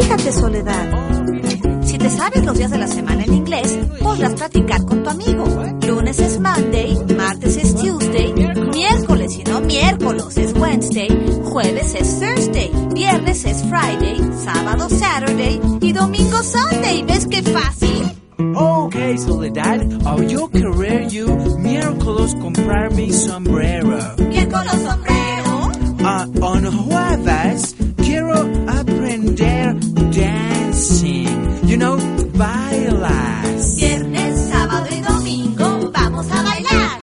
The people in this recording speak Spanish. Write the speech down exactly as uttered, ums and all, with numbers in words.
Relájate, Soledad. Si te sabes los días de la semana en inglés, podrás practicar con tu amigo. Lunes es Monday, martes es Tuesday, miércoles y no miércoles es Wednesday, jueves es Thursday, viernes es Friday, sábado Saturday y domingo Sunday. ¿Ves qué fácil? Okay, Soledad, I'll yo querer you miércoles comprar mi sombrero. Miércoles